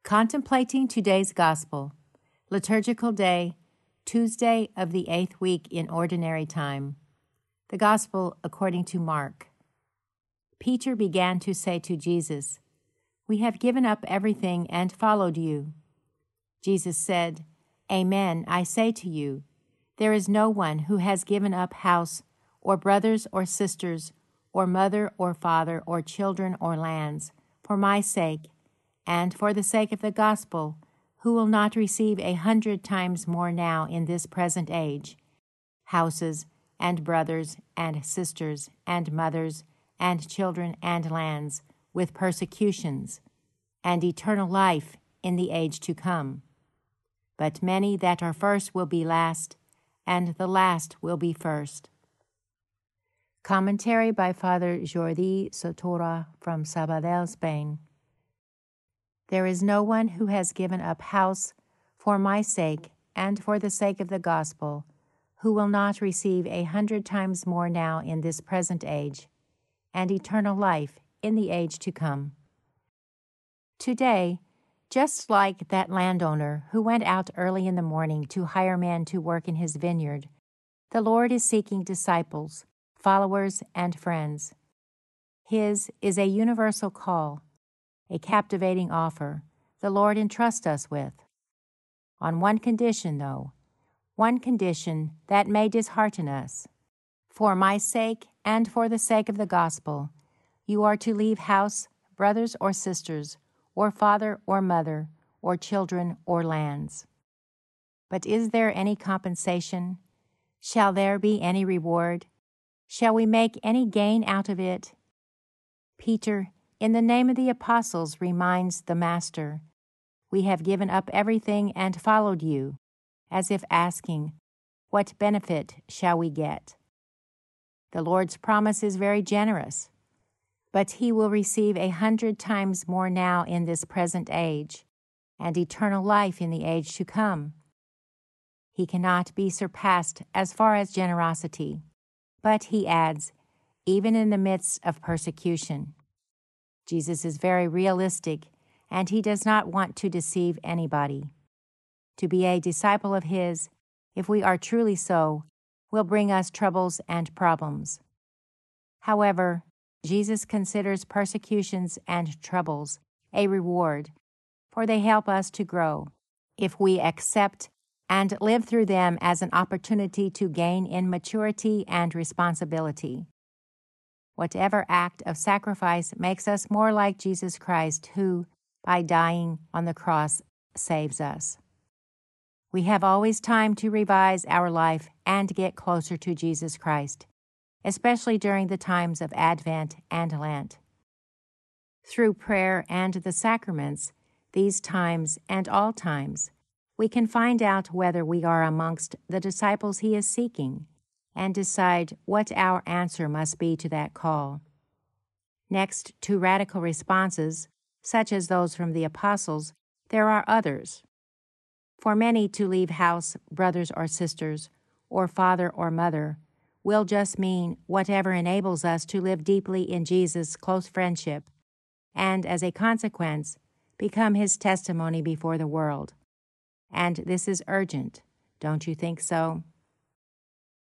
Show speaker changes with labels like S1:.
S1: Contemplating today's Gospel, Liturgical Day, Tuesday of the 8th week in Ordinary Time. The Gospel according to Mark. Peter began to say to Jesus, "We have given up everything and followed you." Jesus said, "Amen, I say to you, there is no one who has given up house, or brothers or sisters, or mother or father, or children or lands, for my sake, and for the sake of the gospel, who will not receive 100 times more now in this present age, houses, and brothers, and sisters, and mothers, and children, and lands, with persecutions, and eternal life in the age to come. But many that are first will be last, and the last will be first." Commentary by Father Jordi Sotora from Sabadell, Spain. There is no one who has given up house for my sake and for the sake of the gospel, who will not receive 100 times more now in this present age, and eternal life in the age to come. Today, just like that landowner who went out early in the morning to hire men to work in his vineyard, the Lord is seeking disciples, followers, and friends. His is a universal call, a captivating offer the Lord entrusts us with. On one condition, though, one condition that may dishearten us. For my sake and for the sake of the gospel, you are to leave house, brothers or sisters, or father or mother, or children or lands. But is there any compensation? Shall there be any reward? Shall we make any gain out of it? Peter, in the name of the apostles, reminds the Master, "We have given up everything and followed you," as if asking, what benefit shall we get? The Lord's promise is very generous, but he will receive 100 times more now in this present age, and eternal life in the age to come. He cannot be surpassed as far as generosity, but he adds, even in the midst of persecution. Jesus is very realistic, and he does not want to deceive anybody. To be a disciple of his, if we are truly so, will bring us troubles and problems. However, Jesus considers persecutions and troubles a reward, for they help us to grow, if we accept and live through them as an opportunity to gain in maturity and responsibility. Whatever act of sacrifice makes us more like Jesus Christ, who, by dying on the cross, saves us. We have always time to revise our life and get closer to Jesus Christ, especially during the times of Advent and Lent. Through prayer and the sacraments, these times and all times, we can find out whether we are amongst the disciples he is seeking, and decide what our answer must be to that call. Next to radical responses, such as those from the apostles, there are others. For many, to leave house, brothers or sisters, or father or mother, will just mean whatever enables us to live deeply in Jesus' close friendship, and as a consequence, become his testimony before the world. And this is urgent, don't you think so?